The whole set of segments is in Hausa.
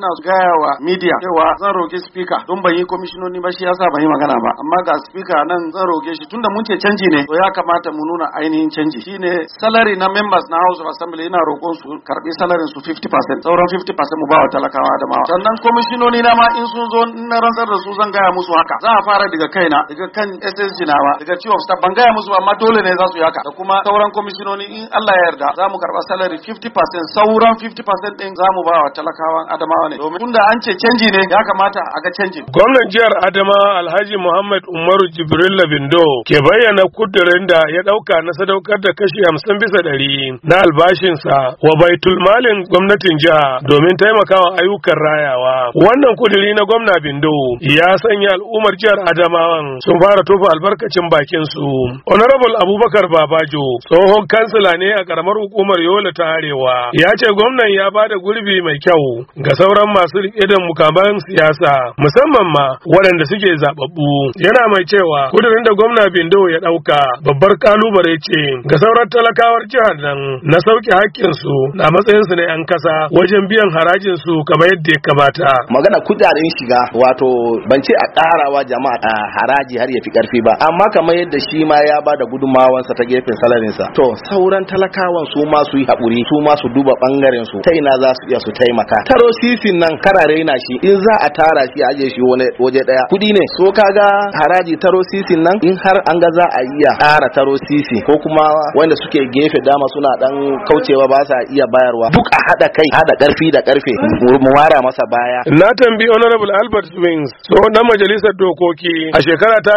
ina gaya wa media cewa zan roke speaker don ban yi komishinoni ba shi yasa ban yi magana ba amma ga speaker nan zan roke shi tunda mun ce canji ne to ya kamata mu nuna ainihin canji shine salary na members na House of Assembly ina roƙon su karbi salary su 50% sauran 50% mu ba wa talakawa da mawa sannan komishinoni na ma in sun zo na rantsar da su zan gaya musu haka za a fara daga kaina daga kan SSG nawa daga chief of staff ban gaya musu amma dole ne za su yi haka da kuma sauran komishinoni in Allah ya yarda za mu karba salary 50% sauran 50% din za mu ba wa talakawan Adamawa ne domin tunda an ce canji ne ya kamata a ga canji. Gwamnan jihar Adamawa Alhaji Muhammad Umaru Jibril Labindo ke bayyana kudirin da ya dauka na sadaukar da kashi 50% na albashinsa wa baitul malin gwamnatin jiha domin taimakawa ayyukan rayawa. Wannan kudiri na gwamna Bindo ya sanya al'ummar jihar Adamawan sun fara tofa albarkacin bakin su. Honorable Abubakar Babajo tsohon kansila ne a karamar hukumar Yola ta Arewa ya ce gwamnan ya bada gurbi mai kyau ga sauran masu riƙe da mukaman siyasa musamman ma waɗanda suke zababbu. Yana mai cewa kudirin da gwamna Bindo ya ɗauka babbar kalubale ce ga sauran talakawar jihar nan na sauke hakkin su na matsayin su na 'yan kasa wajen biyan harajin su kamar yadda ya kamata. Magana kudaden shiga wato ban ce a ƙarawa jama'a a haraji har ya fi ƙarfi ba amma kamar yadda shi ma ya ba da gudunmawansa ta gefen salarinsa to sauran talakawan su ma su yi haƙuri su ma su duba ɓangaren su ta ina za su iya su taimaka. Taro sisin nan karare na shi in za a tara shi aje shi waje ɗaya kuɗi ne so kaga haraji taro sisin nan in har an ga za a iya ƙara taro sisi ko kuma wanda suke gefe dama suna dan kaucewa ba sa iya bayarwa duk a haɗa kai haɗa ƙarfi da ƙarfe mu wara masa baya. Na tambayi Honorable Albert Swings tsohon dan majalisar dokoki a shekara ta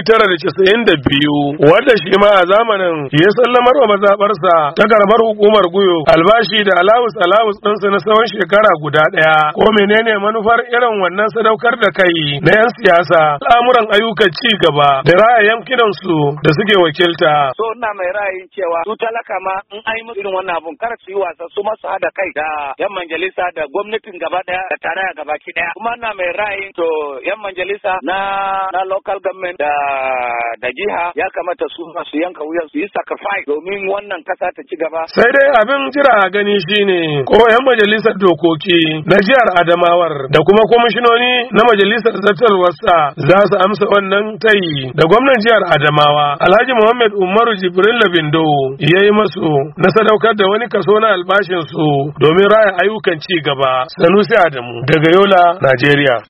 1992 wanda shi ma a zamanin ya sallamar wa mazabarsa ta karamar hukumar Guyo albashi da alawus ɗinsa na tsawon shekara guda ɗaya ko menene manufar irin wannan sadaukar da kai na 'yan siyasa al'amuran ayyukan ci gaba da raya yankinan su da suke wakilta. So ina mai ra'ayin cewa su talaka ma in an yi musu irin wannan abun kar su yi wasa su masu hada kai da 'yan majalisa da gwamnatin gaba daya da tarayya gaba ki daya kuma ina mai ra'ayin to 'yan majalisa na local government da jiha ya kamata su yanka wuyan su yi sacrifice domin wannan kasa ta ci gaba. Sai dai abin jira a gani shine ko 'yan majalisar dokoki na jihar Adamawar da kuma kwamishinoni na majalisar zartarwarsa za su amsa wannan tayi da gwamnan jihar Adamawa Alhaji Muhammad Umaru Jibril Labindo ya yi masu na sadaukar da wani kaso na albashin su domin raya ayyukan ci gaba. Sanusi Adamu daga Yola, Najeriya.